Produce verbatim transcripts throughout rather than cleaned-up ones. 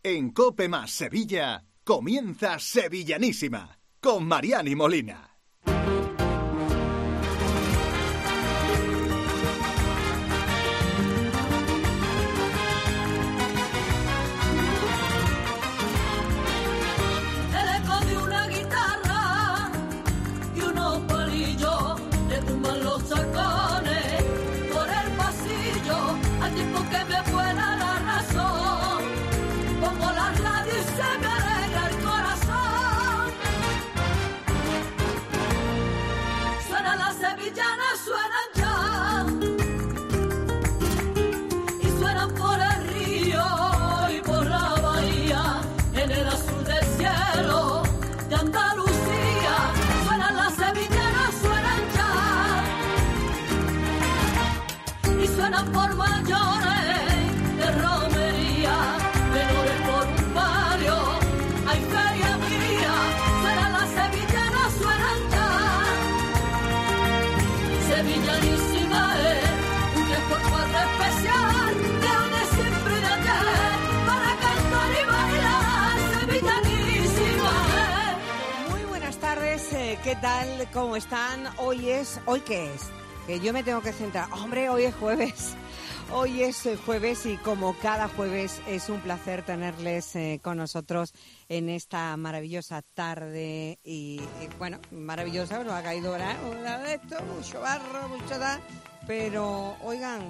En COPE más Sevilla comienza Sevillanísima con Mariani Molina. Por mayores de romería, menores por un barrio, hay feria mía, serán las sevillanas, suenan ya. Sevillanísima es un tres por cuatro especial, de hoy de siempre y de ayer, para cantar y bailar, sevillanísima es. Muy buenas tardes, eh, ¿qué tal? ¿Cómo están? Hoy es, ¿hoy qué es? Que yo me tengo que centrar. Hombre, hoy es jueves. Hoy es jueves y como cada jueves es un placer tenerles eh, con nosotros en esta maravillosa tarde y, y bueno, maravillosa, nos ha caído una, una de esto, mucho barro, mucho da, pero oigan,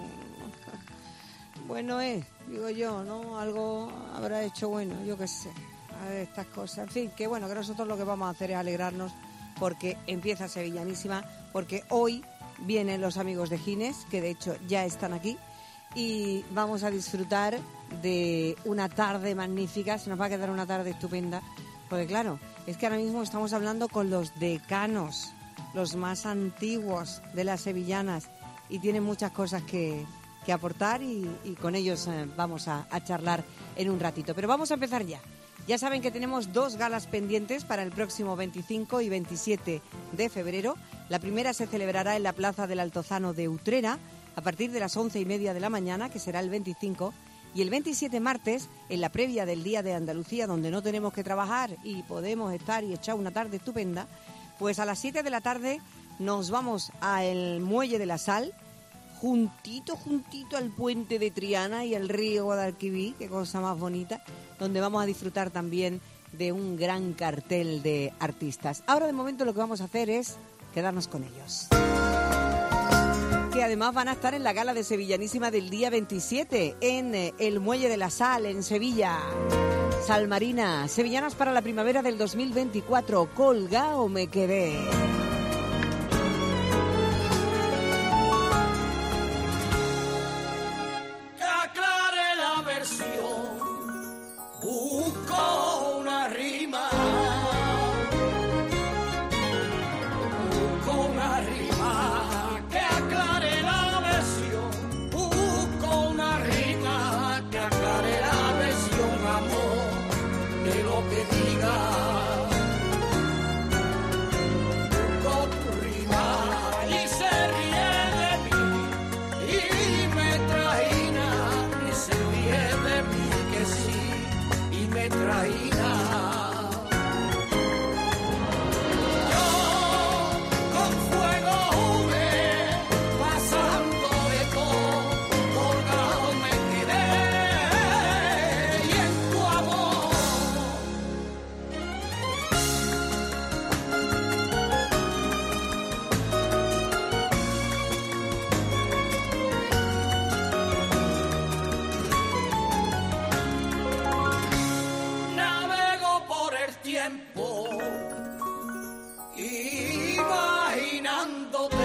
bueno es, digo yo, ¿no? Algo habrá hecho bueno, yo qué sé, a ver, estas cosas, en fin, que bueno, que nosotros lo que vamos a hacer es alegrarnos porque empieza Sevillanísima, porque hoy vienen los amigos de Gines, que de hecho ya están aquí, y vamos a disfrutar de una tarde magnífica. Se nos va a quedar una tarde estupenda, porque claro, es que ahora mismo estamos hablando con los decanos, los más antiguos de las sevillanas, y tienen muchas cosas que, que aportar y, y con ellos eh, vamos a, a charlar en un ratito. Pero vamos a empezar ya. Ya saben que tenemos dos galas pendientes para el próximo veinticinco y veintisiete de febrero. La primera se celebrará en la Plaza del Altozano de Utrera a partir de las once y media de la mañana, que será el veinticinco, y el veintisiete martes, en la previa del Día de Andalucía, donde no tenemos que trabajar y podemos estar y echar una tarde estupenda, pues a las siete de la tarde nos vamos al Muelle de la Sal, juntito, juntito al puente de Triana y al río Guadalquivir, qué cosa más bonita, donde vamos a disfrutar también de un gran cartel de artistas. Ahora de momento lo que vamos a hacer es quedarnos con ellos, que además van a estar en la gala de Sevillanísima del día veintisiete en el Muelle de la Sal, en Sevilla. Salmarina, sevillanas para la primavera del dos mil veinticuatro, colgao me quedé. Busco una rima, busco una rima que aclare la versión, busco una rima que aclare la versión, amor, de lo que diga. Busco tu rima y se ríe de mí y me trajina y se ríe de mí que sí. Me traía. Yo con fuego jugué, pasando de todo, colgado me quedé y en tu amor. Tiempo, imaginándote,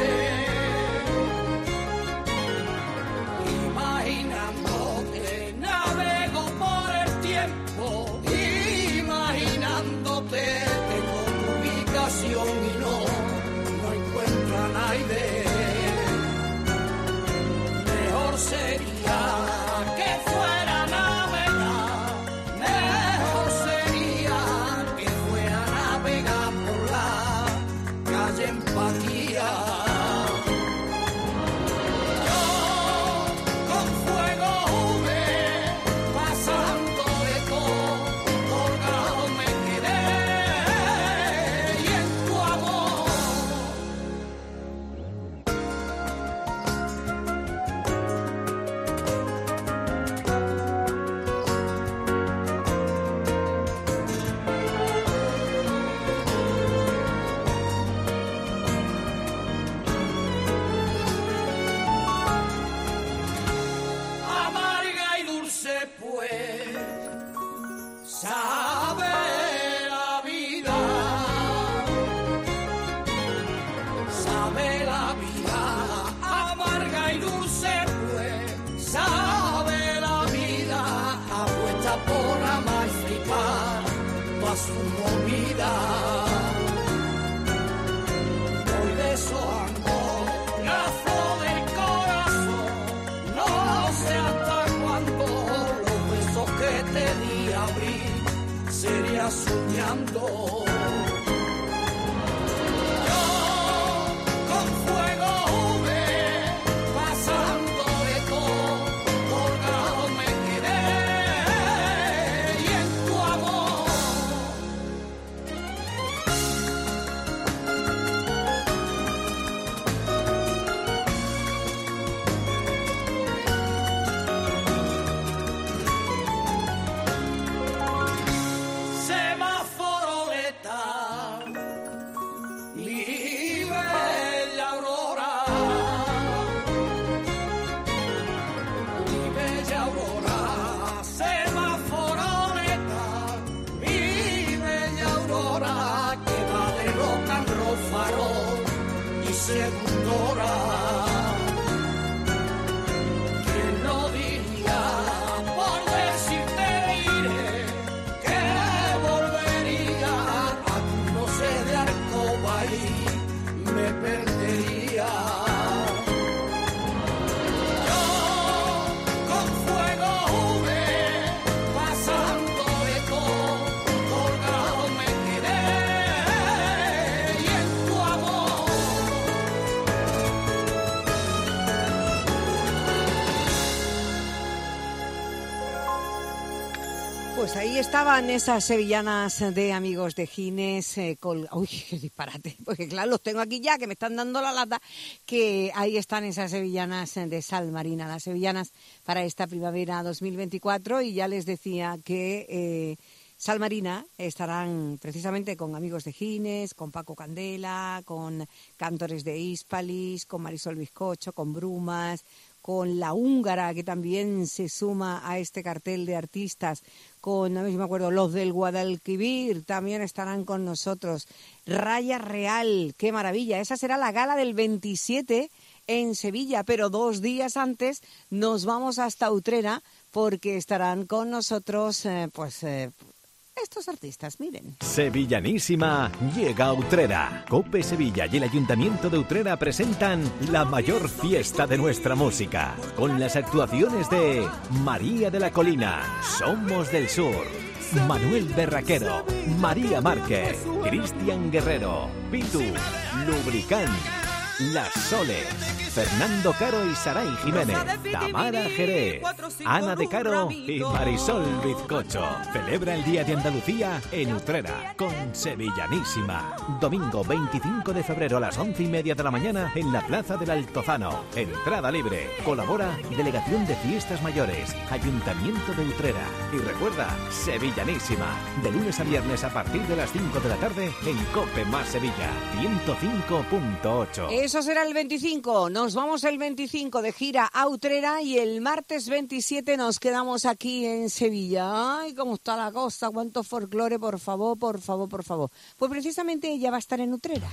imaginándote, navego por el tiempo, imaginándote, tengo tu ubicación y no, no encuentro a nadie, mejor sería que fuera navegar, mejor sería por la calle Empatía. Yo con fuego jugué, pasando de todo. su movida. Voy deshojando la flor del corazón, no sé hasta cuándo los besos que te di abrir sería soñando. Pues ahí estaban esas sevillanas de Amigos de Gines. Eh, col... Uy, qué disparate. Porque claro, los tengo aquí ya, que me están dando la lata. Que ahí están esas sevillanas de Sal Marina, las sevillanas para esta primavera dos mil veinticuatro. Y ya les decía que eh, Sal Marina estarán precisamente con Amigos de Gines, con Paco Candela, con Cantores de Hispalis, con Marisol Bizcocho, con Brumas, con La Húngara, que también se suma a este cartel de artistas, con, a ver si me acuerdo, los del Guadalquivir también estarán con nosotros. Raya Real, qué maravilla. Esa será la gala del veintisiete en Sevilla, pero dos días antes nos vamos hasta Utrera porque estarán con nosotros, eh, pues... Eh, estos artistas, miren. Sevillanísima llega a Utrera. Cope Sevilla y el Ayuntamiento de Utrera presentan la mayor fiesta de nuestra música, con las actuaciones de María de la Colina, Somos del Sur, Manuel Berraquero, María Márquez, Cristian Guerrero, Pitu, Lubricant, Las Soles, Fernando Caro y Saray Jiménez, Tamara Jerez, Ana de Caro y Marisol Bizcocho. Celebra el Día de Andalucía en Utrera con Sevillanísima. Domingo veinticinco de febrero a las once y media de la mañana en la Plaza del Altozano. Entrada libre. Colabora Delegación de Fiestas Mayores, Ayuntamiento de Utrera. Y recuerda, Sevillanísima. De lunes a viernes a partir de las cinco de la tarde en Cope Más Sevilla, ciento cinco punto ocho. Eso será el veinticinco. Nos vamos el veinticinco de gira a Utrera y el martes veintisiete nos quedamos aquí en Sevilla. Ay, cómo está la cosa, cuánto folclore, por favor, por favor, por favor. Pues precisamente ella va a estar en Utrera.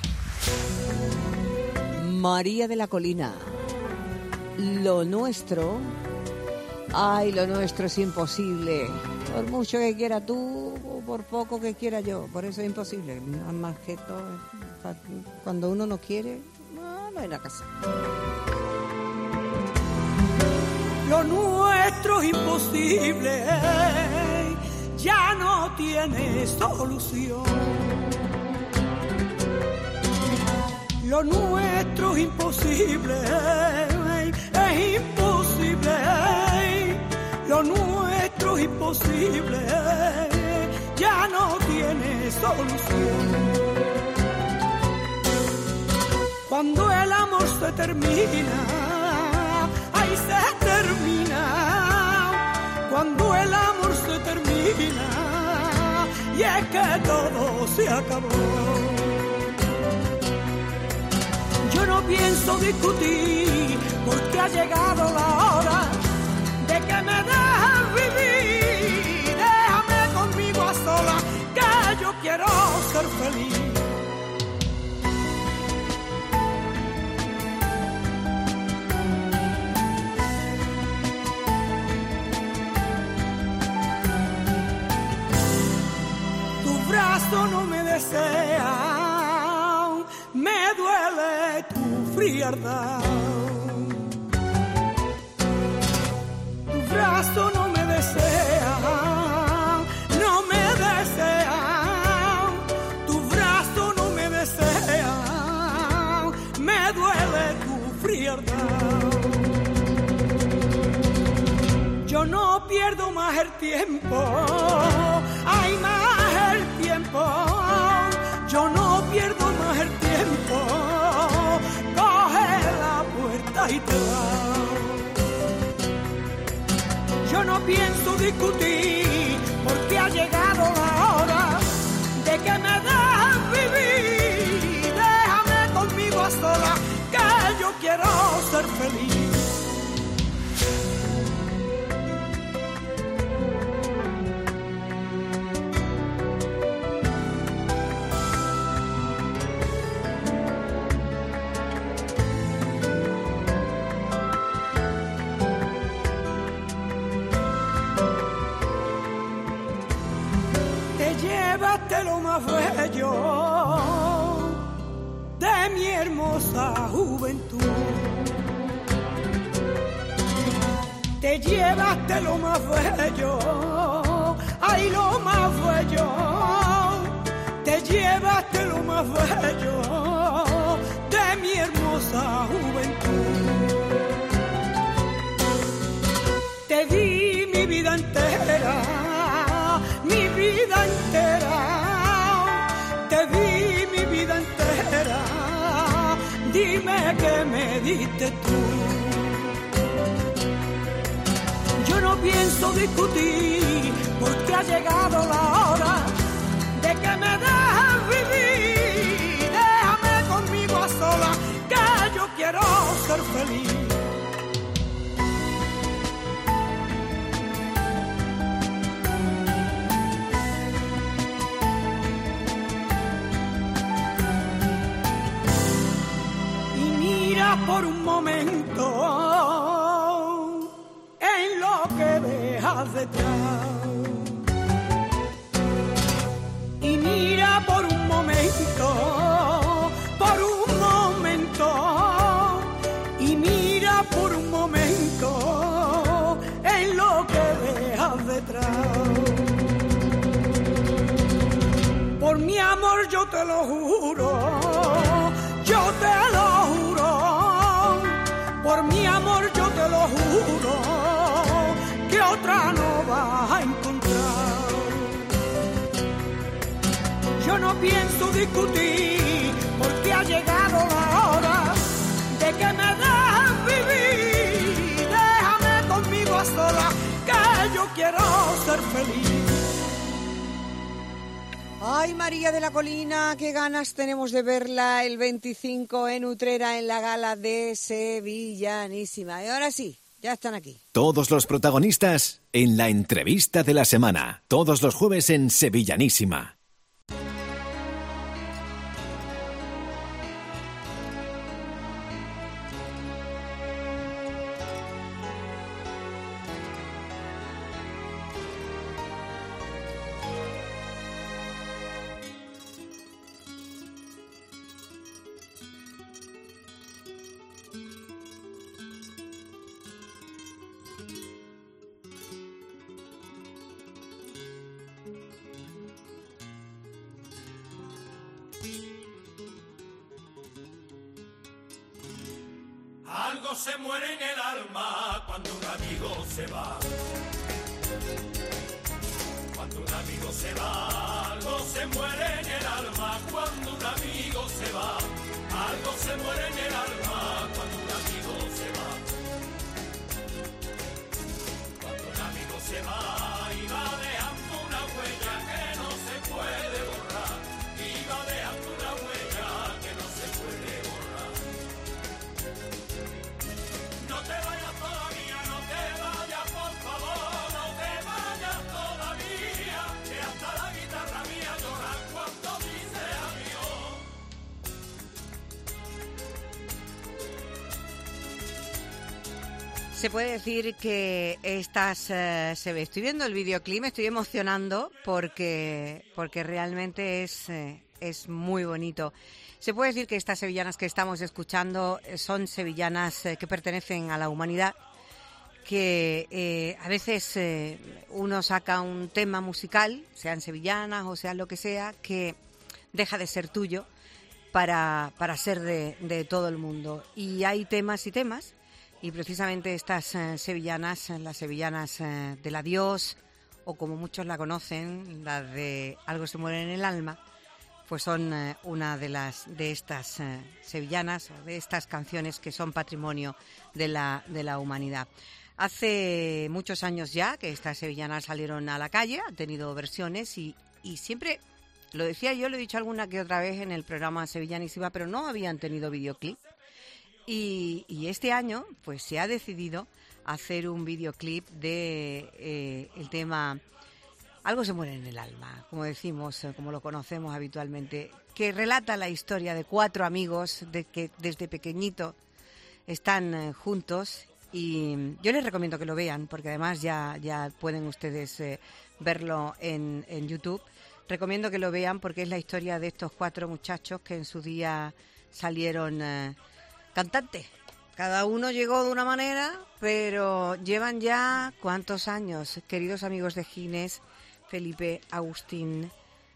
María de la Colina. Lo nuestro... Ay, lo nuestro es imposible. Por mucho que quiera tú, o por poco que quiera yo. Por eso es imposible. Más que todo, cuando uno no quiere... No hay la casa. Lo nuestro es imposible, ya no tiene solución. Lo nuestro es imposible, es imposible. Lo nuestro es imposible, ya no tiene solución. Cuando el amor se termina, ahí se termina. Cuando el amor se termina, y es que todo se acabó. Yo no pienso discutir, porque ha llegado la hora de que me dejes vivir. Déjame conmigo a solas, que yo quiero ser feliz. brazo no me desea, me duele tu frialdad. Tu brazo no me desea, no me desea, tu brazo no me desea, me duele tu frialdad. Yo no pierdo más el tiempo, ay, más el tiempo. Yo no pierdo más el tiempo, coge la puerta y te vas. Yo no pienso discutir, porque ha llegado la hora de que me dejes vivir. Déjame conmigo a solas, que yo quiero ser feliz. Llévate lo más bello de mi hermosa juventud. Te llevaste lo más bello, ay, lo más bello. Te llevaste lo más bello de mi hermosa juventud. Te di mi vida entera, mi vida entera, te di mi vida entera, dime que me diste tú. Yo no pienso discutir, porque ha llegado la hora de que me dejes vivir. Déjame conmigo a solas, que yo quiero ser feliz. Por un momento en lo que dejas detrás, y mira por un momento, por un momento, y mira por un momento en lo que dejas detrás. Por mi amor yo te lo juro, yo te lo juro. Por mi amor yo te lo juro, que otra no vas a encontrar. Yo no pienso discutir, porque ha llegado la hora de que me dejes vivir. Déjame conmigo a solas, que yo quiero ser feliz. Ay, María de la Colina, qué ganas tenemos de verla el veinticinco en Utrera en la gala de Sevillanísima. Y ahora sí, ya están aquí. Todos los protagonistas en la entrevista de la semana. Todos los jueves en Sevillanísima. Algo se muere en el alma cuando un amigo se va. Cuando un amigo se va, algo se muere en el alma cuando un amigo se va. Algo se muere en el alma cuando un amigo se va. Cuando un amigo se va y va dejando una huella que no se puede borrar. Y va dejando una huella que no se puede borrar. No te vayas todavía, no te vayas, por favor, no te vayas todavía, que hasta la guitarra mía llora cuando dice adiós. Se puede decir que estas eh, se ve. Estoy viendo el videoclip, me estoy emocionando porque porque realmente es eh, es muy bonito. Se puede decir que estas sevillanas que estamos escuchando eh, son sevillanas eh, que pertenecen a la humanidad, que eh, a veces eh, uno saca un tema musical, sean sevillanas o sean lo que sea, que deja de ser tuyo para, para ser de, de todo el mundo. Y hay temas y temas. Y precisamente estas eh, sevillanas, las sevillanas eh, del adiós, o como muchos la conocen, las de Algo se muere en el alma, pues son eh, una de las de estas eh, sevillanas, o de estas canciones que son patrimonio de la, de la humanidad. Hace muchos años ya que estas sevillanas salieron a la calle, han tenido versiones y, y siempre, lo decía yo, lo he dicho alguna que otra vez en el programa Sevillanísima, pero no habían tenido videoclip. Y, y este año pues se ha decidido hacer un videoclip de eh, el tema Algo se muere en el alma, como decimos, como lo conocemos habitualmente, que relata la historia de cuatro amigos de que desde pequeñito están eh, juntos. Y yo les recomiendo que lo vean, porque además ya, ya pueden ustedes eh, verlo en, en YouTube. Recomiendo que lo vean porque es la historia de estos cuatro muchachos que en su día salieron eh, cantantes. Cada uno llegó de una manera, pero llevan ya ¿cuántos años? Queridos amigos de Gines, Felipe, Agustín.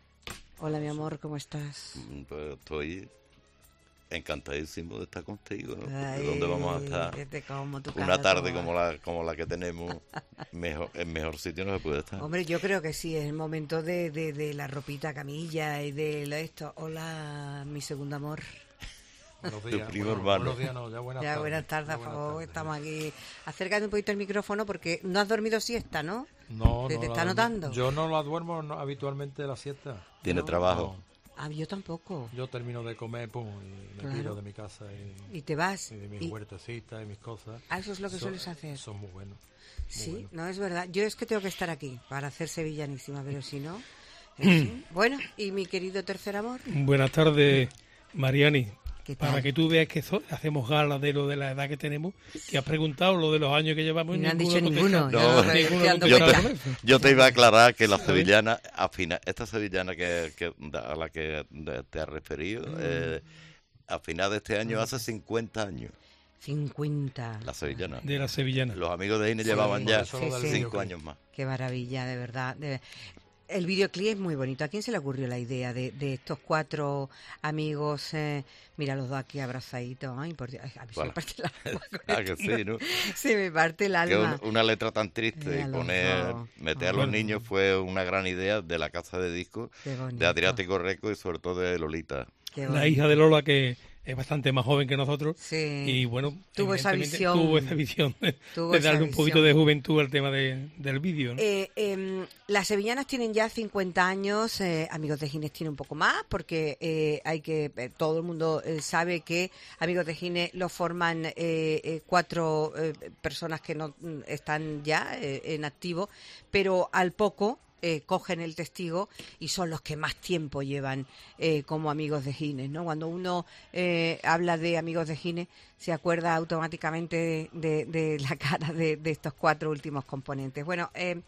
Hola, mi amor, ¿cómo estás? Pues estoy encantadísimo de estar contigo, ¿no? Ay, ¿dónde vamos a estar? vete como tu Una cara, tarde como- como la como la que tenemos, mejor en mejor sitio no se puede estar. Hombre, yo creo que sí, es el momento de, de, de la ropita camilla y de lo esto. Hola, mi segundo amor. Buenos Tu días. primo Bueno, hermano. buenos días, no, ya buenas Ya, tardes. buenas tardes, Ya por buenas favor, tardes. estamos aquí. Acércate un poquito el micrófono porque no has dormido siesta, ¿no? No, ¿Te- no te la está duermo. notando? Yo no la duermo no, habitualmente la siesta. Tiene No. trabajo. No, Ah, yo tampoco. yo termino de comer, pum, y me Claro. piro de mi casa y, Y te vas. y de mis y- huertecitas y mis cosas. Ah, eso es lo que Son- sueles hacer. Son muy buenos. Sí, bueno. no es verdad. Yo es que tengo que estar aquí para hacer sevillanísima, pero si no... en fin. Bueno, y mi querido tercer amor, Buenas tardes, Mariani. ¿qué tal? Para que tú veas que so- hacemos gala de lo de la edad que tenemos, que has preguntado lo de los años que llevamos. Y no han ninguno dicho contesta. ninguno. No, Ya lo estoy ninguno dando Yo contesta cuenta. te, con eso. yo te iba a aclarar que la sevillana, al final, esta sevillana que, que a la que te has referido, eh, a final de este año hace cincuenta años, cincuenta. la sevillana. De la sevillana. Los amigos de Ine Sí, llevaban por ya eso lo del cinco videoclip. años más. Qué maravilla, de verdad. de- El videoclip es muy bonito. ¿A quién se le ocurrió la idea de, de estos cuatro amigos? Eh, mira los dos aquí abrazaditos. Ay, por Dios, a mí se me Bueno. parte el alma. con Ah, que esto. sí, ¿no? Se me parte el Que alma. un- una letra tan triste Mira y los poner, dos. meter a Ah. los niños fue una gran idea de la casa de discos Qué bonito. de Adriático Reco y sobre todo de Lolita. Qué La bonito. hija de Lola, que es bastante más joven que nosotros. Sí. Y bueno, Tuvo esa evidentemente visión. Tuvo esa visión de, Tuvo de esa darle un poquito visión. de juventud al tema de- del vídeo, ¿no? Eh, em, las sevillanas tienen ya cincuenta años, eh, Amigos de Gines tiene un poco más, porque eh, hay que eh, todo el mundo eh, sabe que Amigos de Gines lo forman eh, eh, cuatro eh, personas que no mm, están ya eh, en activo, pero al poco eh, cogen el testigo y son los que más tiempo llevan eh, como Amigos de Gines, ¿no? Cuando uno eh, habla de Amigos de Gines se acuerda automáticamente de, de- de la cara de, de estos cuatro últimos componentes. Bueno, eh,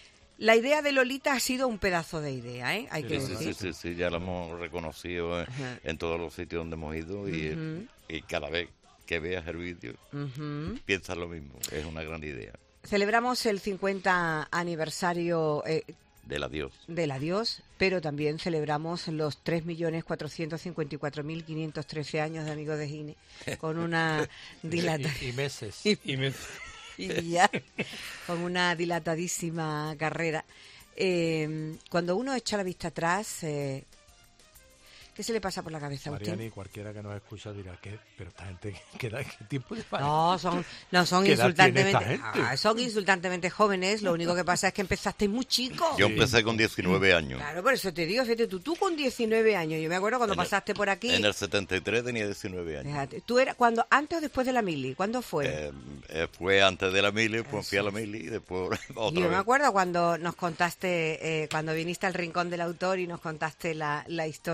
la idea de Lolita ha sido un pedazo de idea, ¿eh? Hay Sí, que Sí, sí, decir. sí, sí, ya lo hemos reconocido en, Ajá. en todos los sitios donde hemos ido y, Ujú. y cada vez que veas el vídeo Ujú. piensas lo mismo, es una gran idea Celebramos el cincuenta aniversario eh, del adiós. del adiós, pero también celebramos los tres millones cuatrocientos cincuenta y cuatro mil quinientos trece años de Amigos de Gines con una dilata Y, y meses. y, Y me- y ya, con una dilatadísima carrera. Eh, cuando uno echa la vista atrás, eh, ¿qué se le pasa por la cabeza a usted? Mariani, cualquiera que nos escucha dirá que, pero esta gente, ¿qué, edad- qué tiempo lleva? No, son, no, son ¿Qué edad tiene insultantemente, esta gente? ah, son insultantemente jóvenes. Lo único que pasa es que empezasteis muy chicos. Yo empecé con diecinueve años. Claro, por eso te digo, fíjate tú, tú con diecinueve años, yo me acuerdo cuando En el- pasaste por aquí. En el setenta y tres tenía diecinueve años. Fíjate, tú eras cuando antes o después de la mili, ¿cuándo fue? Eh, eh, fue antes de la mili, pues fui a la mili y después otra Yo me vez. acuerdo cuando nos contaste, eh, cuando viniste al Rincón del Autor y nos contaste la, la historia y,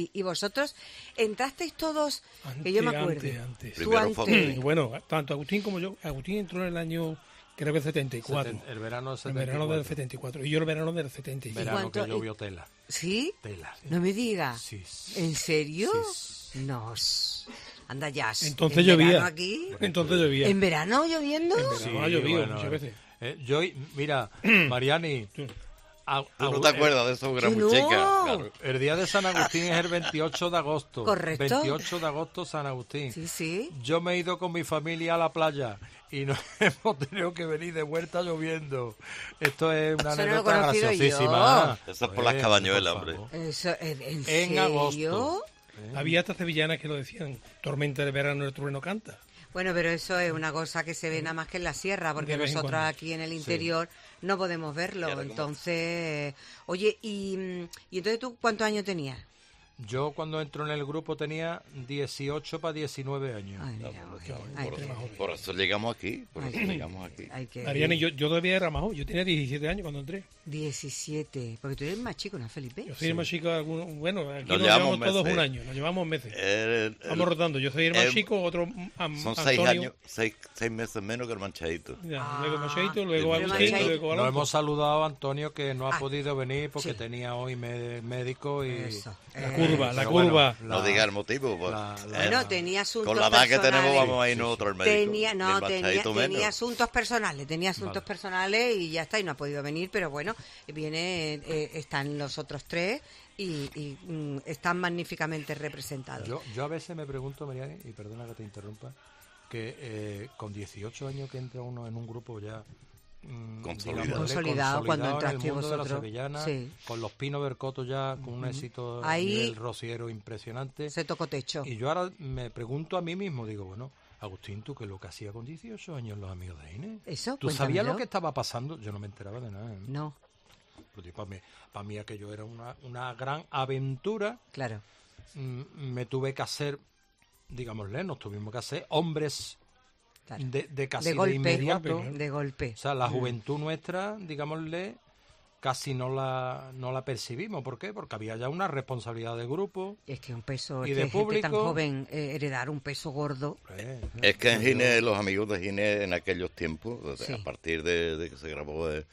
y, y vosotros entrasteis todos, Antes, que yo me acuerdo. antes, antes. Tú Primero fue antes. Bueno, tanto Agustín como yo. Agustín entró en el año, creo que setenta y cuatro. Seten- el verano del El setenta y verano cuatro. del setenta y cuatro. Y yo el verano del setenta y cinco. Verano cuánto- que llovió tela. ¿Sí? Tela. sí. No me digas. Sí, sí. ¿En serio? Sí, No. Anda ya. Entonces ¿En llovía. verano aquí? Entonces llovía. ¿En verano lloviendo? En verano ha llovido bueno, muchas veces. eh, yo, mira, Mariani, a- ¿Tú no a- te acuerdas de eso, gran Yo no. muchica? Claro. El día de San Agustín es el veintiocho de agosto. Correcto. veintiocho de agosto, San Agustín. Sí, sí. Yo me he ido con mi familia a la playa y nos hemos tenido que venir de vuelta lloviendo. Esto es una Eso no lo he anécdota conocido graciosísima. Eso es por las cabañuelas, por hombre. favor. Eso, ¿En, en En serio? agosto. Había hasta sevillanas que lo decían, tormenta de verano, el trueno canta. Bueno, pero eso es una cosa que se ve nada más que en la sierra, porque De vez en nosotros cuando. aquí en el interior no podemos verlo. ahora cómo- Entonces, oye, y, mm, y entonces tú, ¿cuántos años tenías? Yo cuando entro en el grupo tenía dieciocho para diecinueve años. Ay, mira, ay, Por, qué- por eso llegamos aquí, por eso Ay. llegamos aquí. ay, qué- Mariana, y yo, yo todavía era más joven. Yo tenía diecisiete años cuando entré. diecisiete, porque tú eres más chico, ¿no, Felipe? Yo soy el más chico, de alguno- bueno, aquí Nos nos, llevamos llevamos todos meses. un año, nos llevamos meses. El- el- Vamos rotando, yo soy el más eh, chico, otro am- son Antonio, seis años, seis, seis meses menos que el manchadito. ya, luego Machadito, luego pero Agustín, Machadito- luego Nos Alonso. hemos saludado a Antonio que no ha Ah, podido venir porque sí. tenía hoy me- médico y... Eso. La Eh, curva, la Pero bueno, curva. la- No diga el motivo. Pues, la- la- eh, Bueno, tenía asuntos con la edad que tenemos personales. vamos a ir nosotros al médico. Tenía, y no, el tenía, manchadito menos. tenía asuntos personales, tenía asuntos personales y ya está, y no ha podido venir, pero bueno, viene, eh, están los otros tres y, y, mm, están magníficamente representados. Yo, yo a veces me pregunto, Mariani, y perdona que te interrumpa, que eh, con dieciocho años que entra uno en un grupo ya mm, Consolidado. digámosle, Consolidado, cuando en el entrasteis mundo de la vosotros. sevillana, Sí. con los Pinos Bercoto ya con un éxito a Ahí- nivel rociero impresionante. Se tocó techo. Y yo ahora me pregunto a mí mismo, digo, bueno, Agustín, ¿tú qué es lo que hacía con dieciocho años los amigos de Inés? Eso, ¿Tú sabías cuéntamelo. lo que estaba pasando? Yo no me enteraba de nada. ¿eh? No, Para mí, para mí aquello era una, una gran aventura. claro. Mm, me tuve que hacer, digámosle, nos tuvimos que hacer hombres Claro. de, de casi De de, golpe, inmediato. de golpe. O sea, la juventud nuestra, digámosle, casi no la, no la percibimos. ¿Por qué? Porque había ya una responsabilidad de grupo. Es que un peso, Y es de que gente tan público- joven, eh, heredar un peso gordo. Eh, Es que en Gine, los amigos de Gine en aquellos tiempos, desde- Sí. a partir de, de que se grabó el,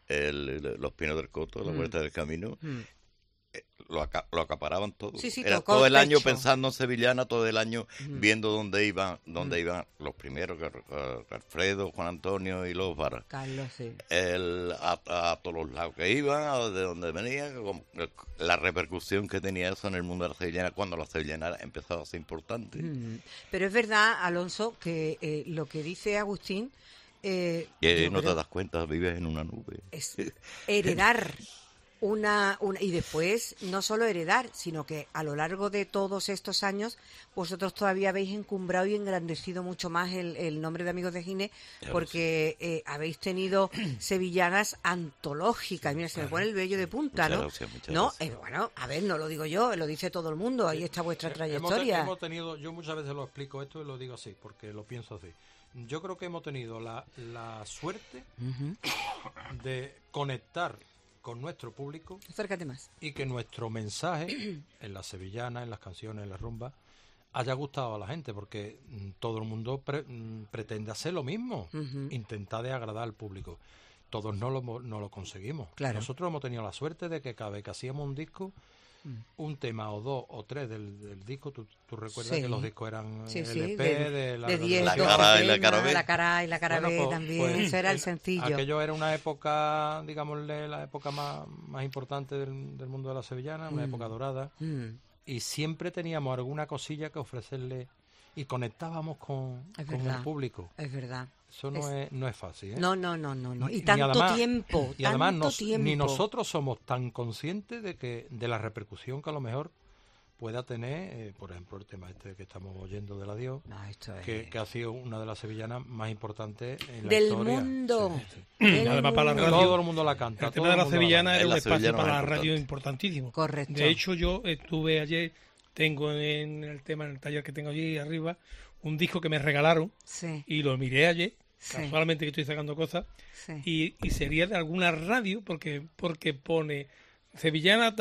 el- Los Pinos del Coto, La Mm. Vuelta del Camino, Mm. eh, lo, aca- lo acaparaban todo. Sí, sí, Era tocó todo el año techo. pensando en Sevillana, todo el año Mm. viendo dónde iban, dónde iban los primeros, que- que- Alfredo, Juan Antonio y los Varas. Carlos, sí. El, a, a todos los lados que iban, a de donde venían, como- la repercusión que tenía eso en el mundo de la sevillana cuando la sevillana empezaba a ser importante. Mm. Pero es verdad, Alonso, que eh, lo que dice Agustín eh, Que yo no creo te das cuenta, vives en una nube. es heredar una, una y después no solo heredar, sino que a lo largo de todos estos años vosotros todavía habéis encumbrado y engrandecido mucho más el, el nombre de Amigos de Gine, Claro, porque eh, habéis tenido sevillanas antológicas. Mira, se me pone el vello de punta, Muchas ¿no? gracias, muchas no, gracias. eh, bueno, a ver, no lo digo yo, lo dice todo el mundo, ahí está vuestra Hemos, trayectoria. hemos tenido, yo muchas veces lo explico esto y lo digo así, porque lo pienso así. Yo creo que hemos tenido la, la suerte Ujú. de conectar con nuestro público Acércate más. y que nuestro mensaje en la sevillana, en las canciones, en la rumba, haya gustado a la gente, porque mm, todo el mundo pre- mm, pretende hacer lo mismo, Ujú. intentar de agradar al público. Todos no lo, mo- no lo conseguimos. Claro. Nosotros hemos tenido la suerte de que cada vez que hacíamos un disco, un tema o dos o tres del, del disco, tú, tú recuerdas Sí. que los discos eran Sí, sí, L P, de, de, la, de diez, La doce cara y la temas, cara B. la cara A y la cara Bueno, B pues- también, pues, eso era el en- sencillo. Aquello era una época, digámosle, la época más, más importante del, del mundo de la sevillana, una Mm. época dorada, Mm, y siempre teníamos alguna cosilla que ofrecerle y conectábamos con, Es con verdad. el público. es verdad. Eso no es, no es fácil, ¿eh? No, no, no, no, no. Y Ni tanto además- tiempo, Y además tanto nos- tiempo. ni nosotros somos tan conscientes de que de la repercusión que a lo mejor pueda tener, eh, por ejemplo, el tema este que estamos oyendo del adiós, No, esto es... que, que ha sido una de las sevillanas más importantes en la Del historia. mundo. Sí, sí. Del Además, para la mundo. radio- Todo el mundo la canta. El todo tema de el la mundo sevillana canta. era Es un la espacio sevillana para la más radio importante. importantísimo. Correcto. De hecho, yo estuve ayer, tengo en el tema, en el taller que tengo allí arriba, un disco que me regalaron Sí, y lo miré ayer, Sí. casualmente que estoy sacando cosas, sí. y, y sería de alguna radio porque porque pone sevillana tal,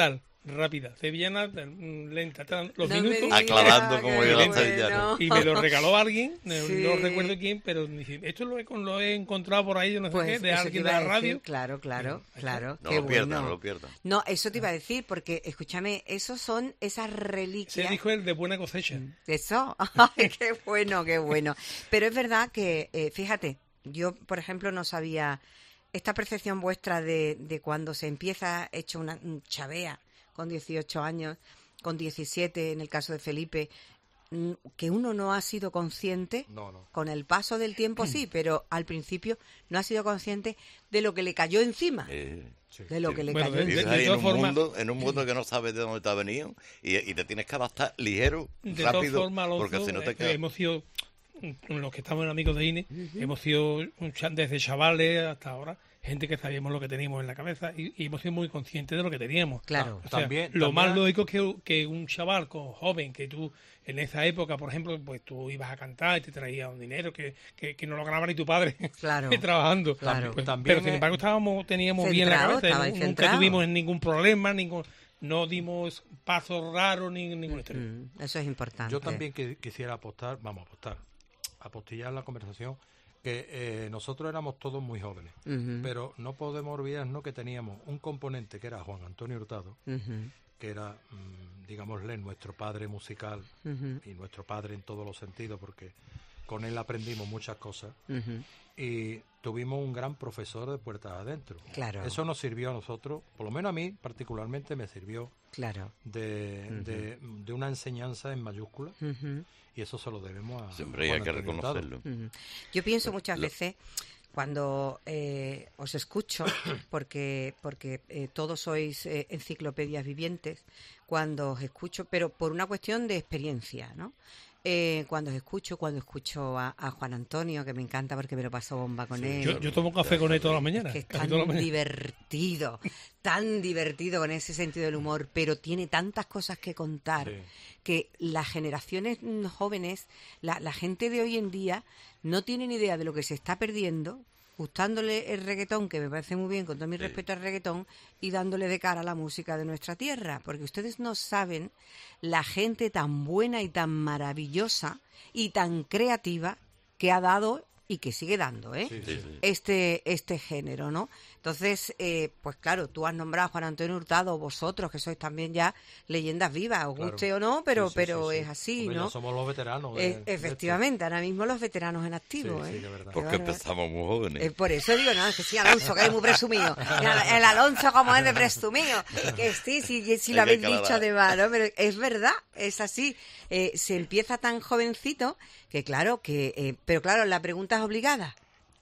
rápida. Sevillana, mm, lenta, tal, los No me minutos. digas, Aclarando como qué yo la bueno. sevillana. Y me lo regaló alguien, no, Sí. no recuerdo quién, pero dice, esto lo he, con- lo he encontrado por ahí, yo no sé Pues qué, de eso te alguien de iba a la decir, radio. Claro, claro, claro. No qué lo pierdan, bueno. no lo pierdan. No, eso te iba a decir, porque, escúchame, esos son esas Se reliquias. dijo el de buena cosecha. Eso, ay, qué bueno, qué bueno. Pero es verdad que, eh, fíjate, yo, por ejemplo, no sabía esta percepción vuestra de, de cuando se empieza hecho una un chavea con dieciocho años, con diecisiete en el caso de Felipe, mm, que uno no ha sido consciente, No, no. con el paso del tiempo sí, pero al principio no ha sido consciente de lo que le cayó encima, Eh, Sí. de lo sí. que le Bueno, cayó de- Vives encima. ahí en todas un, formas- mundo, en un mundo que no sabes de dónde te ha venido y, y te tienes que adaptar ligero, De todas rápido, formas, Alonso, porque si no te eh, quedas... hemos sido, mm, los que estamos en amigos de I N E, hemos sido un cha- desde chavales hasta ahora, gente que sabíamos lo que teníamos en la cabeza y, y hemos sido muy conscientes de lo que teníamos. Claro. O sea, También- lo también- más lógico es que, que un chaval con joven, que tú en esa época, por ejemplo, pues tú ibas a cantar y te traía un dinero que, que, que no lo ganaba ni tu padre Claro. trabajando. Claro. Pues, También pero sin es- embargo estábamos, teníamos bien la Centrado, cabeza, estabais nu- nunca centrado. tuvimos ningún problema, ningún, no dimos pasos raros ni ninguna historia. Mm, eso es importante. Yo también que- quisiera apostar, vamos a apostar, apostillar la conversación, que eh, nosotros éramos todos muy jóvenes, Ujú, pero no podemos olvidarnos que teníamos un componente que era Juan Antonio Hurtado, ujú, que era, mm, digámosle, nuestro padre musical ujú, y nuestro padre en todos los sentidos, porque con él aprendimos muchas cosas ujú. y tuvimos un gran profesor de puertas adentro. Claro. Eso nos sirvió a nosotros, por lo menos a mí particularmente me sirvió Claro. de, de, de una enseñanza en mayúsculas Ujú, y eso se lo debemos a Siempre Juan hay que Antonio Hurtado. reconocerlo. ujú. Yo pienso muchas Lo- veces cuando eh, os escucho, porque porque eh, todos sois eh, enciclopedias vivientes, cuando os escucho, pero por una cuestión de experiencia, ¿no? Eh, cuando os escucho, cuando escucho a, a Juan Antonio, que me encanta porque me lo paso bomba con él. Yo, yo tomo café con él todas las mañanas. Que es casi tan todas las mañanas. divertido, tan divertido con ese sentido del humor, pero tiene tantas cosas que contar Sí. que las generaciones mm, jóvenes, la, la gente de hoy en día, no tienen idea de lo que se está perdiendo, gustándole el reggaetón, que me parece muy bien, con todo mi Sí. respeto al reggaetón, y dándole de cara a la música de nuestra tierra, porque ustedes no saben la gente tan buena y tan maravillosa y tan creativa que ha dado y que sigue dando, ¿eh? Sí, Sí, sí. sí. este este género, ¿no? Entonces, eh, pues claro, tú has nombrado a Juan Antonio Hurtado, vosotros que sois también ya leyendas vivas, os Claro. guste o no, pero Sí, sí, pero sí, sí. es así, Hombre, ¿no? ya somos los veteranos. de- Eh, de esto. efectivamente, ahora mismo los veteranos en Sí, activo, sí, ¿eh? de verdad. Qué Porque bárbaro. empezamos muy jóvenes. Eh, por eso digo, no, es que sí, Alonso, que es muy presumido. Mira, el Alonso como es de presumido. Que sí, sí, sí lo Hay que habéis dicho aclarar. además, ¿no? Pero es verdad, es así. Eh, se empieza tan jovencito que claro, que... eh, pero claro, la pregunta es obligada.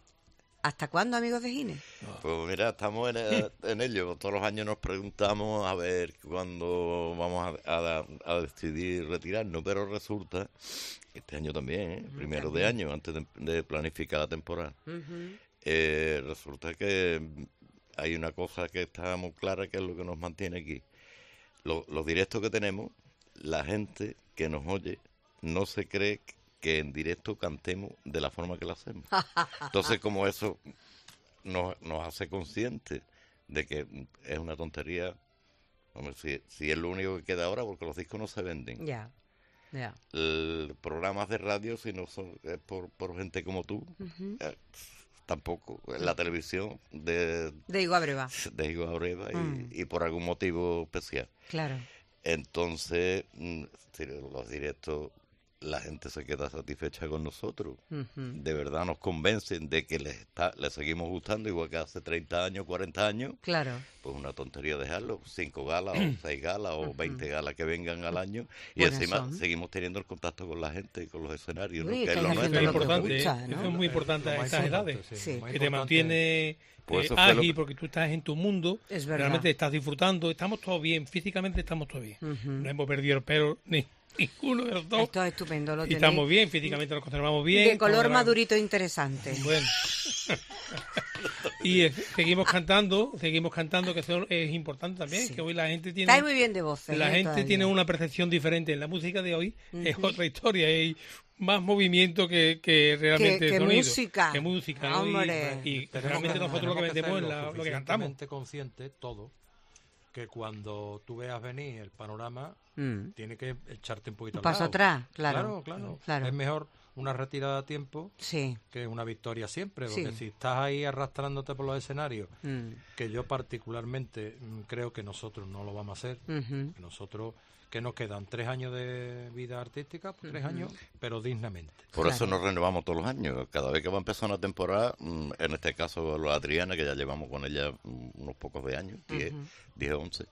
¿Hasta cuándo, amigos de Gine? Pues mira, estamos en, el- en ello. Todos los años nos preguntamos a ver cuándo vamos a, a- a decidir retirarnos, pero resulta, este año también, ¿eh? primero de año, antes de, de planificar la temporada, eh, resulta que hay una cosa que está muy clara, que es lo que nos mantiene aquí. Lo- los directos que tenemos, la gente que nos oye no se cree que en directo cantemos de la forma que lo hacemos. Entonces, como eso nos, nos hace conscientes de que es una tontería, hombre, si, si es lo único que queda ahora, porque los discos no se venden. Ya, ya. El- programas de radio, si no son es por, por gente como tú, eh, tampoco. La televisión de, De Higo Abreva, de Higo Abreva y, Mm. y por algún motivo especial. claro. Entonces, mm, si los directos, la gente se queda satisfecha con nosotros. Ujú. De verdad nos convencen de que les está, les seguimos gustando, igual que hace treinta años, cuarenta años. Claro. Pues una tontería dejarlo, cinco galas o seis galas o veinte galas que vengan al año, y Buenas encima son. seguimos teniendo el contacto con la gente y con los escenarios, ¿no? Uy, Que es que lo hay Eso gente es nuestro. lo que importante, escucha, ¿eh? ¿no? Eso es muy importante Lo a más estas importante, edades. sí, Sí. lo más Que te importante- mantiene Pues eh, eso fue lo ágil que- porque tú estás en tu mundo, Es verdad. realmente estás disfrutando, estamos todos bien, físicamente estamos todos bien. Ujú. No hemos perdido el pelo ni ninguno de los dos. Esto es estupendo, lo Y tenéis. estamos bien, físicamente nos conservamos bien. De color estamos- madurito interesante. Bueno. Y eh, seguimos cantando, seguimos cantando, que eso es importante también, Sí. que hoy la gente tiene... Estáis muy bien de voces. La ¿eh? gente Todavía. tiene una percepción diferente. En la música de hoy es Ujú. otra historia, hay más movimiento que, que realmente Que- que sonido. música. Que música. ¿no? Y- Hombre. Y, Tenemos realmente nosotros lo que tenemos metemos es ser la- lo que cantamos. suficientemente conscientes todos que cuando tú veas venir el panorama, Mm. tiene que echarte un poquito Un al paso lado. atrás, claro. Claro, claro. Claro. Es mejor una retirada a tiempo Sí. que una victoria siempre, porque Sí. si estás ahí arrastrándote por los escenarios, Mm. que yo particularmente mm, creo que nosotros no lo vamos a hacer, Ujú. que nosotros, que nos quedan tres años de vida artística, pues tres años, pero dignamente. Por eso Claro. nos renovamos todos los años. Cada vez que va a empezar una temporada, mm, en este caso la Adriana, que ya llevamos con ella mm, unos pocos de años, diez, diez, once,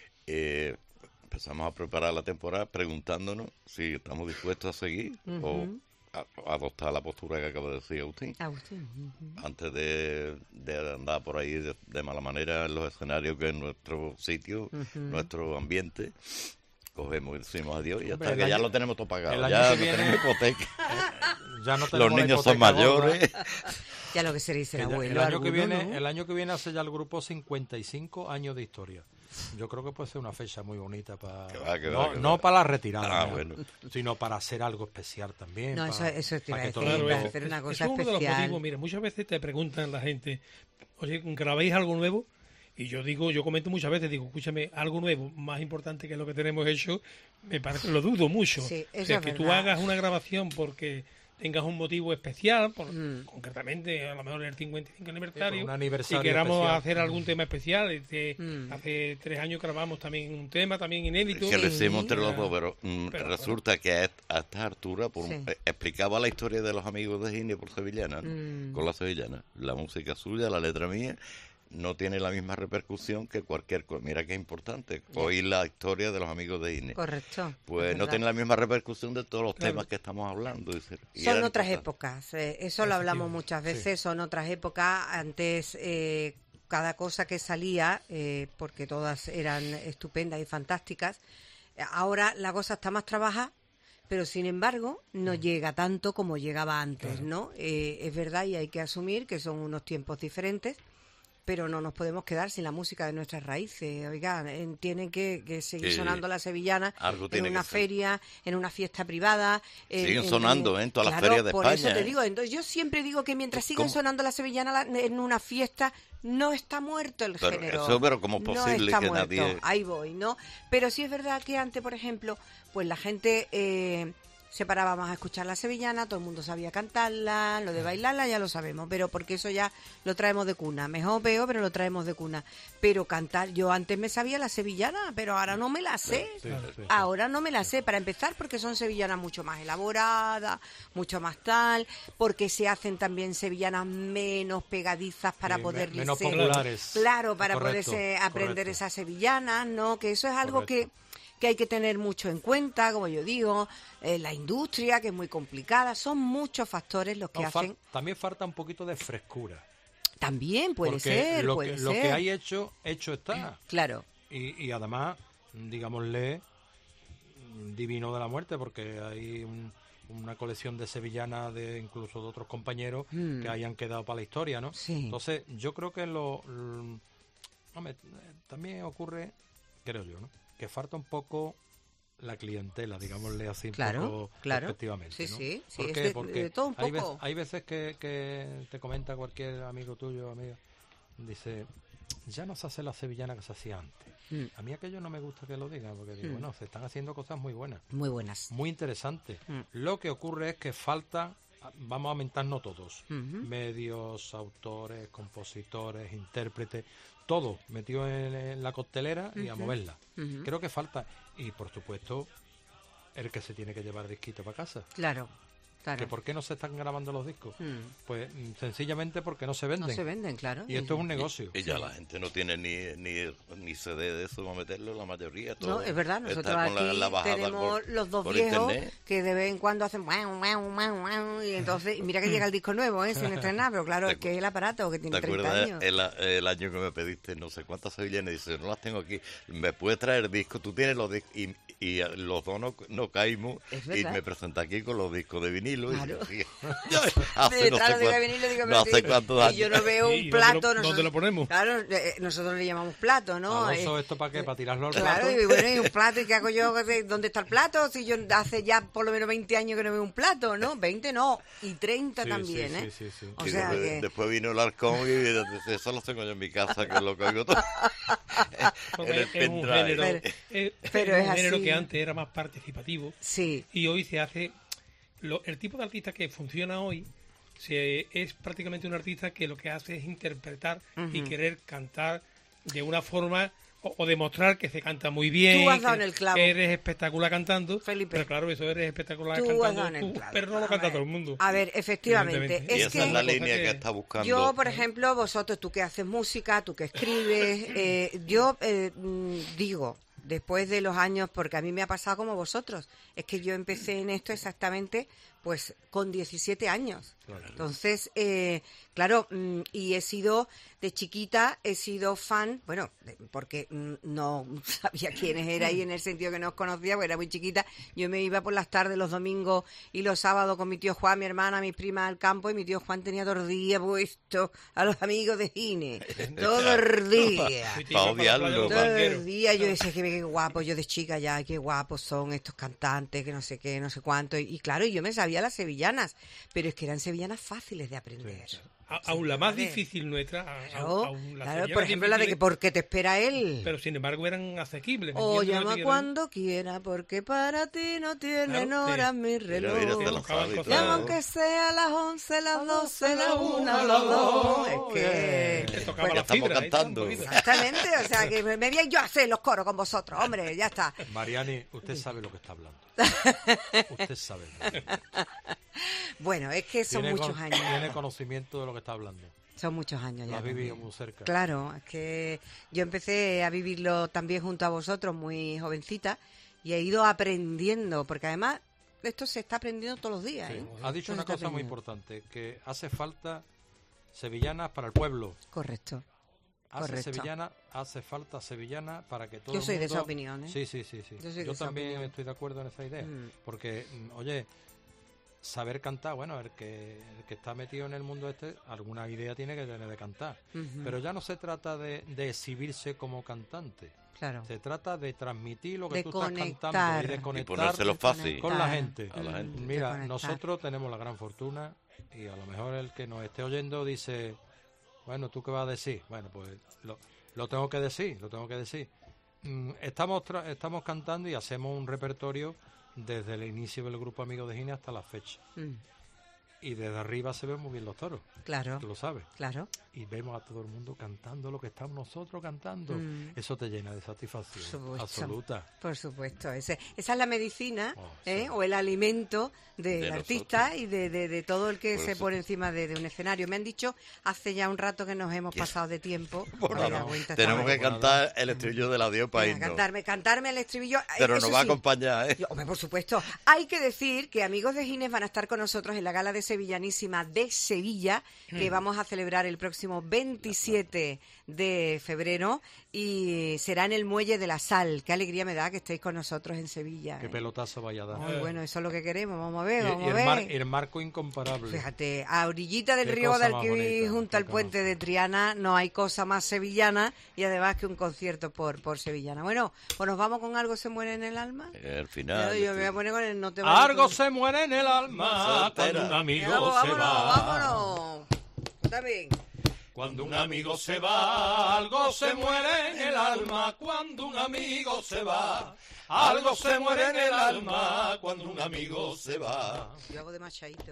eh, empezamos a preparar la temporada preguntándonos si estamos dispuestos a seguir o a, a adoptar la postura que acaba de decir Agustín. Agustín. Ujú. Antes de, de andar por ahí de, de mala manera en los escenarios que en nuestro sitio, nuestro ambiente, cogemos y decimos adiós y Hombre, hasta el que ya año- lo tenemos todo el pagado. año Ya que no viene- tenemos hipoteca. Ya no Los tenemos la niños son hipoteca gorda, mayores. Ya lo que se dice que el ya- abuelo. el año que alguno, viene, ¿no? el año que viene hace ya el grupo cincuenta y cinco años de historia. Yo creo que puede ser una fecha muy bonita para Que va, que no, va, que no va. para la retirada, Ah, ¿no? bueno. sino para hacer algo especial también. No, para- eso- eso te para iba a que decir, todo el para mundo- hacer una cosa Eso es uno de los especial. motivos. Mira, muchas veces te preguntan la gente, oye, ¿grabáis algo nuevo? Y yo digo, yo comento muchas veces, digo, escúchame, algo nuevo, más importante que lo que tenemos hecho, me parece, lo dudo mucho. Sí, eso o sea, es que tú verdad. hagas una grabación porque tengas un motivo especial, por, Mm. concretamente a lo mejor el cincuenta y cinco aniversario, Sí, por un aniversario y queramos especial. hacer algún tema especial. Este, Mm. Hace tres años grabamos también un tema, también inédito. Que lo hicimos entre los Pero- dos, pero, mm, pero, resulta que a, est- a esta altura por, Sí. eh, explicaba la historia de los amigos de Gine por Sevillana, ¿no? Mm. Con la Sevillana. La música suya, la letra mía, no tiene la misma repercusión que cualquier cosa. Mira que es importante oír la historia de los amigos de Gine. Correcto. Pues es no verdad. tiene la misma repercusión de todos los Claro. temas que estamos hablando. dice. Y Son era otras importante. épocas, eh, eso lo hablamos muchas veces, son otras épocas. Antes eh, cada cosa que salía, eh, porque todas eran estupendas y fantásticas, eh, ahora la cosa está más trabajada, pero sin embargo no llega tanto como llegaba antes, ¿no? Eh, es verdad y hay que asumir que son unos tiempos diferentes, pero no nos podemos quedar sin la música de nuestras raíces. Oiga, eh, tienen que, que seguir Sí, sonando la sevillana algo en tiene una que ser. feria, en una fiesta privada. en- Siguen en- sonando, ¿eh? En todas las Claro, ferias de por España, eso te ¿eh? digo, entonces yo siempre digo que mientras sigan ¿Cómo? sonando la sevillana la- en una fiesta, no está muerto el Pero género. eso, pero ¿cómo es No posible está que muerto. nadie- Ahí voy, ¿no? Pero sí es verdad que antes, por ejemplo, pues la gente eh, se paraba más a escuchar la sevillana, todo el mundo sabía cantarla, lo de bailarla ya lo sabemos, pero porque eso ya lo traemos de cuna, mejor o peor, pero lo traemos de cuna. Pero cantar, yo antes me sabía la sevillana, pero ahora no me la sé. Sí, sí, sí. Ahora no me la sé, para empezar, porque son sevillanas mucho más elaboradas, mucho más tal, porque se hacen también sevillanas menos pegadizas para Sí, poder me- menos irse- populares. Claro, para Correcto, poderse aprender correcto. esas sevillanas, ¿no? Que eso es algo Correcto. que que hay que tener mucho en cuenta, como yo digo, eh, la industria, que es muy complicada, son muchos factores los que No, fal- hacen. también falta un poquito de frescura. También puede porque ser, lo puede que, ser. lo que hay hecho, hecho está. Claro, Y, y además, digámosle, divino de la muerte, porque hay un- una colección de sevillanas, de incluso de otros compañeros, Mm. que hayan quedado para la historia, ¿no? Sí. Entonces, yo creo que lo... lo- hombre, también ocurre, creo yo, ¿no? Que falta un poco la clientela, digámosle así, un Claro, poco claro. respectivamente, Sí, ¿no? sí, sí, ¿Por es qué? de- Porque de todo un hay, poco. veces, hay veces que, que te comenta cualquier amigo tuyo, amiga, dice, ya no se hace la sevillana que se hacía antes. Mm. A mí aquello no me gusta que lo digan, porque digo, Mm. bueno, se están haciendo cosas muy buenas, muy buenas. muy interesantes. Mm. Lo que ocurre es que falta, vamos a aumentarnos todos, Ujú. medios, autores, compositores, intérpretes, todo metido en, en la costelera y a Ujú. moverla. Ujú. Creo que falta, y por supuesto, el que se tiene que llevar disquito para casa. Claro, claro. ¿Que ¿Por qué no se están grabando los discos? Mm. Pues mm, sencillamente porque no se venden. No se venden, claro. Y esto es un negocio. Y ya la gente no tiene ni, ni, ni C D de eso para meterlo, la mayoría. No, todo es verdad, está nosotros con la- aquí la bajada tenemos por- los dos por viejos internet. que de vez en cuando hacen guau, guau, guau, guau, y entonces, y mira que llega el disco nuevo, ¿eh? sin estrenar, pero claro, ¿Te es que es el aparato que ¿Te tiene treinta acuerdas años. el, el año que me pediste no sé cuántas sevillanas? Y dices, no las tengo aquí, me puedes traer discos, tú tienes los discos. Y, y a- los dos no, no caímos Es y verdad. me presenté aquí con los discos de vinilo. Claro. Y, hace De no detrás sé de cuánto, vinilo, digo, no pero hace sí. cuántos Y años. yo no veo ¿Y un dónde plato. lo- dónde nosotros- lo ponemos? Claro, eh, nosotros le llamamos plato, ¿no? Alonso, Eh, ¿esto para qué? ¿Para tirarlo al Claro, plato? y bueno, y un plato, ¿y qué hago yo? ¿Dónde está el plato? Si yo hace ya por lo menos veinte años que no veo un plato, ¿no? veinte no, y treinta Sí, también, sí, ¿eh? sí, sí, sí. O Y sea después, que... después vino el arcón y eso lo tengo yo en mi casa, que es lo que oigo todo. Porque en el es un pendrive. género, Pero- es- pero es es un género así. que antes era más participativo Sí, y hoy se hace lo- el tipo de artista que funciona hoy se, es prácticamente un artista que lo que hace es interpretar y querer cantar de una forma o, o demostrar que se canta muy bien, Tú has dado que, en el clavo. que eres espectacular cantando, Felipe. pero claro, eso eres espectacular tú has dado en cantando el tú, clavo. pero no lo A canta ver, todo el mundo. A ver, efectivamente. Evidentemente. Y Es esa es que la una cosa línea que... que- está buscando. yo, por ejemplo, vosotros, tú que haces música, tú que escribes, eh, yo eh, mm, digo, después de los años, porque a mí me ha pasado como vosotros, es que yo empecé en esto exactamente pues con diecisiete años. Entonces, eh, claro, mm, y he sido, de chiquita, he sido fan, bueno, de- porque mm, no sabía quiénes erais en el sentido que no os conocía, porque era muy chiquita. Yo me iba por las tardes, los domingos y los sábados con mi tío Juan, mi hermana, mi prima al campo, y mi tío Juan tenía todo el día puesto a los amigos de Gine. Todo el día. Sí, te pa' iba para la playa odiarlo, con Todo banquero. el día yo decía que qué guapo, yo de chica ya, qué guapos son estos cantantes, que no sé qué, no sé cuánto. Y, y claro, yo me sabía las sevillanas, pero es que eran sevillanas fáciles de aprender. A- aún la más a ver. difícil nuestra, a- a- Claro, aún las claro, sevillanas por ejemplo, la de que difíciles, ¿por qué te espera él? pero sin embargo eran asequibles. ¿me O entiendes lo que llama te quiero cuando quiera, porque para ti no tiene Claro, hora sí. mi Mira, reloj. mira, te lo Tocaban sabe y cosas- Llama todo. aunque sea a las once, las doce, la una, las dos. Es que... decir? Que tocaba Ya la estamos fibra, ahí está, un cantando. poquito. Exactamente, o sea, que me me voy a yo a hacer los coros con vosotros, hombre, ya está. Mariani, usted sabe lo que está hablando. Usted sabe. Bueno, es que son Tiene muchos con- años. Tiene conocimiento de lo que está hablando. Son muchos años Lo ya. has vivido también. muy cerca. Claro, es que yo empecé a vivirlo también junto a vosotros, muy jovencita, y he ido aprendiendo, porque además esto se está aprendiendo todos los días. Sí. ¿eh? Has dicho Esto se una está cosa muy aprendiendo. importante, que hace falta sevillanas para el pueblo. Correcto. Hace Correcto. sevillana, hace falta sevillana para que todo Yo el soy de mundo- esa opinión, ¿eh? Sí, sí, sí, sí. Yo soy de Yo esa también opinión. estoy de acuerdo en esa idea, Mm. porque mm, oye, saber cantar, bueno, el que el que está metido en el mundo este, alguna idea tiene que tener de cantar, Ujú. pero ya no se trata de, de exhibirse como cantante, Claro. se trata de transmitir lo que De tú estás conectar. cantando y de Y conectar ponérselo fácil. con la gente. A la gente. De Mira, conectar. nosotros tenemos la gran fortuna y a lo mejor el que nos esté oyendo dice, bueno, ¿tú qué vas a decir? Bueno, pues lo, lo tengo que decir, lo tengo que decir. Mm, Estamos, tra- estamos cantando y hacemos un repertorio desde el inicio del grupo Amigos de Gine hasta la fecha. Mm, Y desde arriba se ven muy bien los toros, Claro, tú lo sabes. claro. Y vemos a todo el mundo cantando lo que estamos nosotros cantando. Mm. Eso te llena de satisfacción Por supuesto. absoluta. Por supuesto, ese, esa es la medicina Oh, ¿eh? sí. o el alimento del De artista y de, de- de todo el que Por se eso. pone encima de, de un escenario. Me han dicho hace ya un rato que nos hemos pasado de tiempo. Bueno, Venga, no, cuenta, tenemos está que bien. cantar el estribillo de la Dios para Venga, irnos. cantarme, cantarme el estribillo. Pero Eso nos va a sí. acompañar, ¿eh? Yo, hombre, por supuesto. Hay que decir que Amigos de Gines van a estar con nosotros en la gala de Sevillanísima de Sevilla, que vamos a celebrar el próximo veintisiete de febrero y será en el Muelle de la Sal. Qué alegría me da que estéis con nosotros en Sevilla. Qué ¿eh? pelotazo vaya a dar. Muy bueno, eso es lo que queremos. Vamos a ver, Y, vamos y a el, ver. mar- el marco incomparable. Fíjate, a orillita del Qué río cosa más Guadalquivir, bonita, junto qué al puente de Triana, no hay cosa más sevillana y además que un concierto por, por sevillana. Bueno, pues nos vamos con Algo se muere en el alma. Eh, Al Yo, final. yo me voy a poner con el no te vayas Algo tú. se muere en el alma Soltera. cuando un amigo Vamos, se vámonos, va. vámonos. Está bien. Cuando un amigo se va, algo se muere en el alma. Cuando un amigo se va, algo se muere en el alma. Cuando un amigo se va. Yo hago de machadito.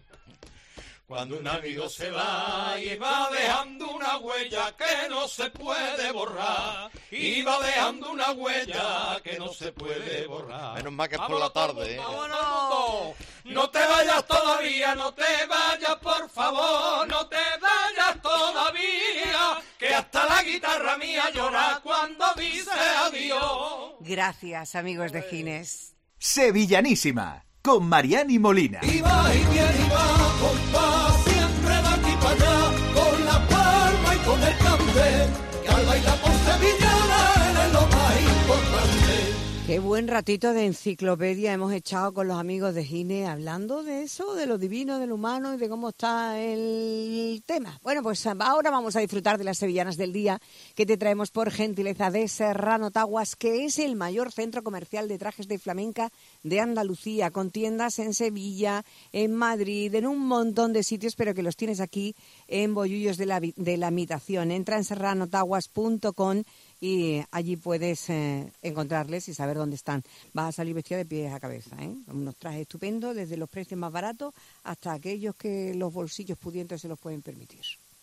Cuando un amigo se va y va dejando una huella que no se puede borrar. Y va dejando una huella que no se puede borrar. Menos mal que es por Vámonos la todo el tarde, mundo, ¿eh? todo el mundo. No te vayas todavía, no te vayas por favor, no te vayas todavía, que hasta la guitarra mía llora cuando dice adiós. Gracias, amigos de Gines. Sevillanísima, con Mariani Molina. Y va y viene y va, compás, siempre de aquí para allá, con la palma y con el cante, que al bailar por sevillana él es lo más importante. Qué buen ratito de enciclopedia hemos echado con los amigos de Gine hablando de eso, de lo divino, de lo humano y de cómo está el tema. Bueno, pues ahora vamos a disfrutar de las sevillanas del día que te traemos por gentileza de Serrano Taguas, que es el mayor centro comercial de trajes de flamenca de Andalucía, con tiendas en Sevilla, en Madrid, en un montón de sitios, pero que los tienes aquí en Bollullos de la, de la Imitación. Entra en serrano taguas punto com y allí puedes eh, encontrarles y saber dónde están. Vas a salir vestido de pies a cabeza, ¿eh? Unos trajes estupendos, desde los precios más baratos hasta aquellos que los bolsillos pudientes se los pueden permitir.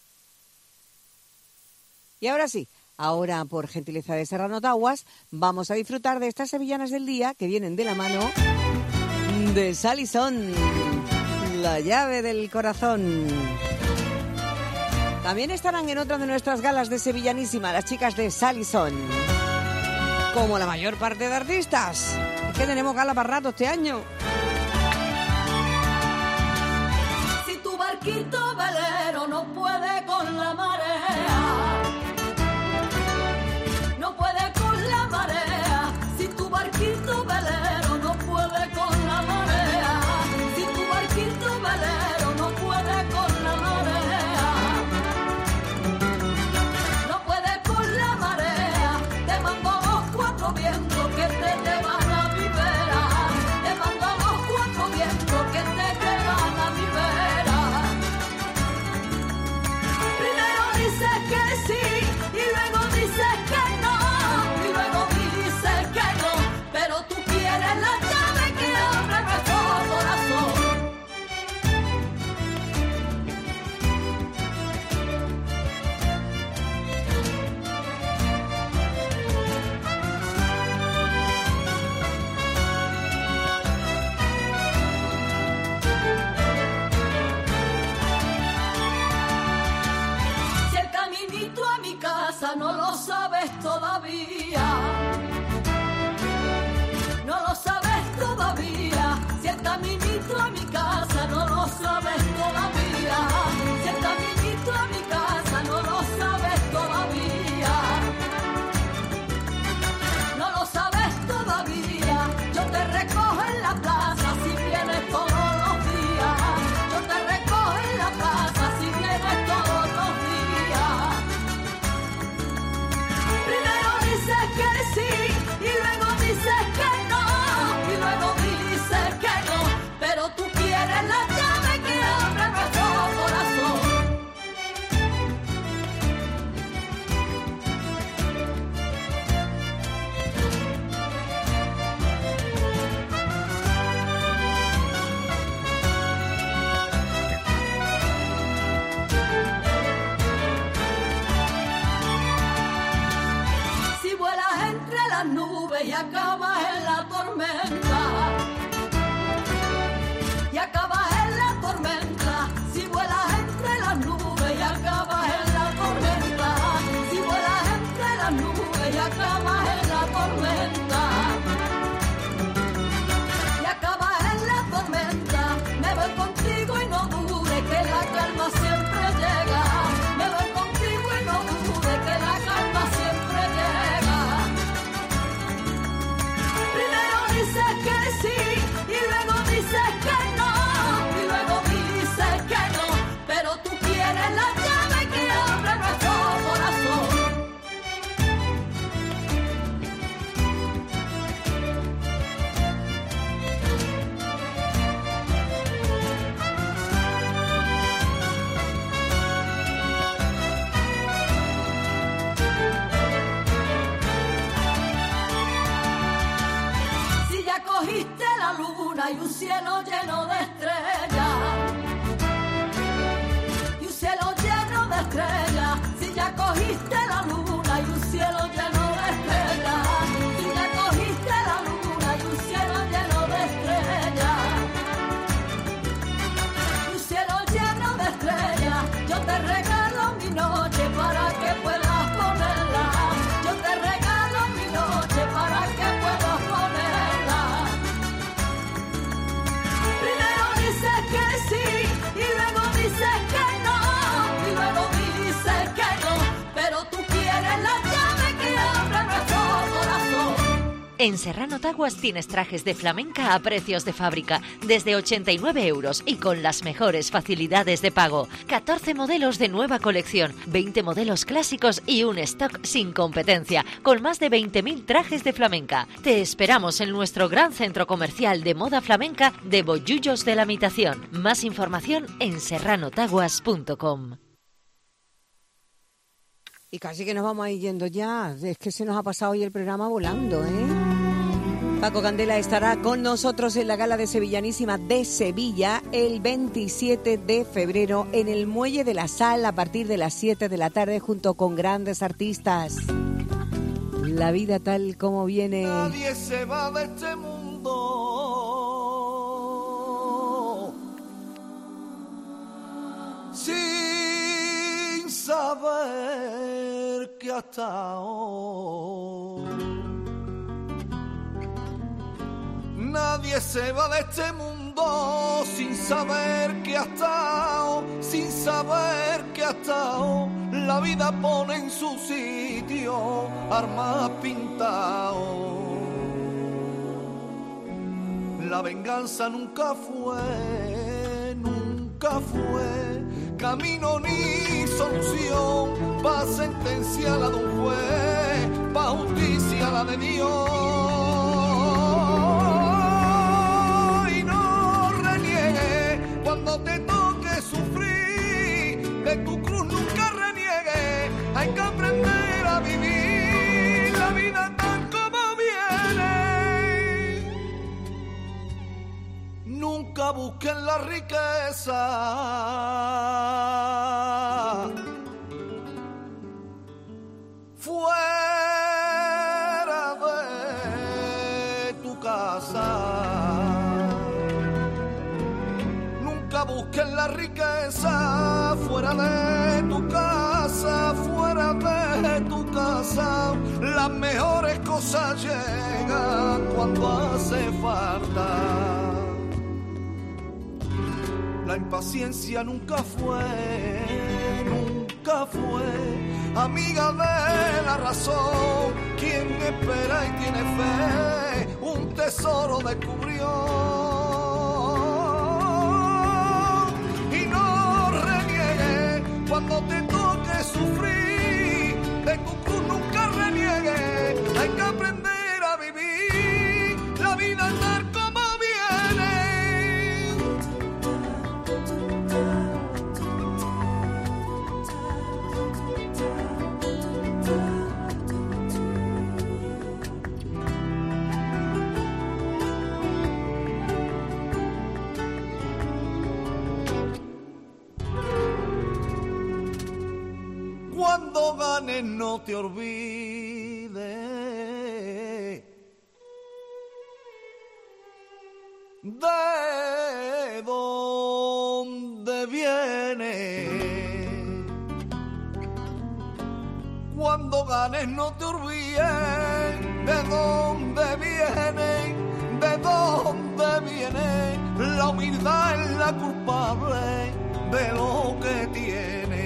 Y ahora sí, ahora por gentileza de Serrano Taguas, vamos a disfrutar de estas sevillanas del día que vienen de la mano de Salison, la llave del corazón. También estarán en otra de nuestras galas de Sevillanísima las chicas de Salison. Como la mayor parte de artistas. Es que tenemos gala para rato este año. Si tu barquito velero no puede con la marea, no puede con la marea. Si tu barquito velero no puede con la marea, si tu barquito velero no puede con la marea, viento que te llevan a mi vera, te mando a los cuatro vientos que te llevan a mi vera. Primero dices que sí y luego dices que no, y luego dices que no, pero tú quieres la llave que abre nuestro corazón. No lo sabes todavía, no lo sabes todavía, si el caminito a mi casa no lo sabes todavía, si el caminito a mi casa no lo sabes todavía, no lo sabes todavía, yo te recojo en la plaza si vienes todos los días, yo te recojo en la plaza si vienes todos los días. Dices que sí y luego dices que no, y luego dices que no, pero tú quieres la llave que abre nuestro corazón. Nubes y acabas en la tormenta, y acabas en la tormenta, si vuelas entre las nubes y acabas en la tormenta, si vuelas entre las nubes y acabas en la tormenta, y acabas en la tormenta, me voy contigo y no dudes que la calma siempre llega, me voy contigo y no dudes que la calma siempre llega. Dices que sí y luego dices que no, y luego dices que no, pero tú quieres la llave que abre nuestro corazón. Cogiste la luna y un cielo lleno de estrellas, y un cielo lleno de estrellas, si ya cogiste la luna y un cielo lleno de estrellas, si ya cogiste la luna y un cielo lleno de estrellas, y un cielo lleno de estrellas, yo te regalo mi noche para que puedas ponerla, yo te regalo mi noche para que puedas ponerla. Dices En Serrano Taguas tienes trajes de flamenca a precios de fábrica, desde ochenta y nueve euros y con las mejores facilidades de pago. catorce modelos de nueva colección, veinte modelos clásicos y un stock sin competencia, con más de veinte mil trajes de flamenca. Te esperamos en nuestro gran centro comercial de moda flamenca de Bollullos de la Mitación. Más información en serrano taguas punto com. Y casi que nos vamos a ir yendo ya. Es que se nos ha pasado hoy el programa volando, ¿eh? Paco Candela estará con nosotros en la gala de Sevillanísima de Sevilla el veintisiete de febrero en el Muelle de la Sal a partir de las siete de la tarde junto con grandes artistas. La vida tal como viene. Nadie se va de este mundo sin saber que hasta hoy nadie se va de este mundo sin saber que hasta hoy, sin saber que hasta hoy la vida pone en su sitio armas pintados. La venganza nunca fue, nunca fue camino ni solución, pa' sentencia la de un juez, pa' justicia la de Dios. Y no reniegues cuando te toque sufrir, de tu cruz nunca reniegues, hay que aprender a vivir la vida tal como viene. Nunca busquen la riqueza fuera de tu casa. Nunca busquen la riqueza fuera de tu casa, fuera de tu casa. Las mejores cosas llegan cuando hace falta. La impaciencia nunca fue, nunca fue amiga de la razón. Quien espera y tiene fe, un tesoro descubrió. Y no reniegues cuando te toque sufrir, de tu cruz nunca reniegues, hay que aprender a vivir la vida tal como viene. Cuando ganes no te olvides de dónde viene. Cuando ganes no te olvides de dónde viene, de dónde viene. La humildad es la culpable de lo que tiene.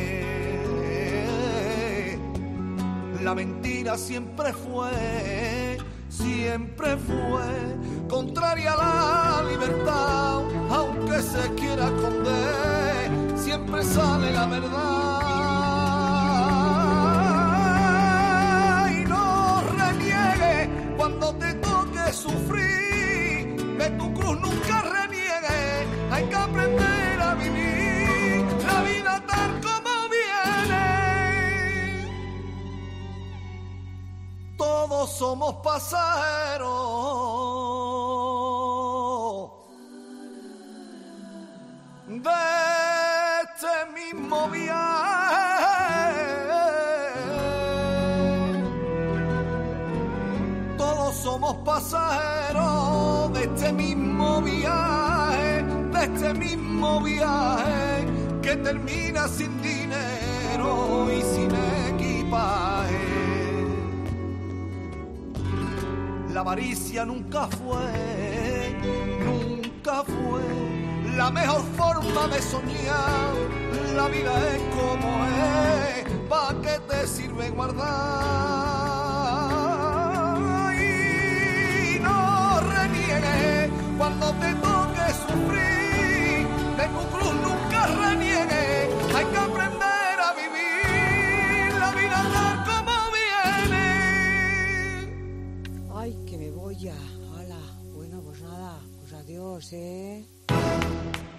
La mentira siempre fue, siempre fue contraria a la libertad. Aunque se quiera esconder, siempre sale la verdad. Y no reniegues cuando te toque sufrir, de tu cruz nunca reniegues, hay que aprender a vivir la vida tal como viene. Todos somos pasajeros de este mismo viaje. Todos somos pasajeros de este mismo viaje, de este mismo viaje que termina sin dinero y sin equipaje. La avaricia nunca fue, nunca fue la mejor forma de soñar. La vida es como es, ¿pa' qué te sirve guardar? Y Ay, que me voy ya. Hala. Bueno, pues nada, pues adiós, ¿eh?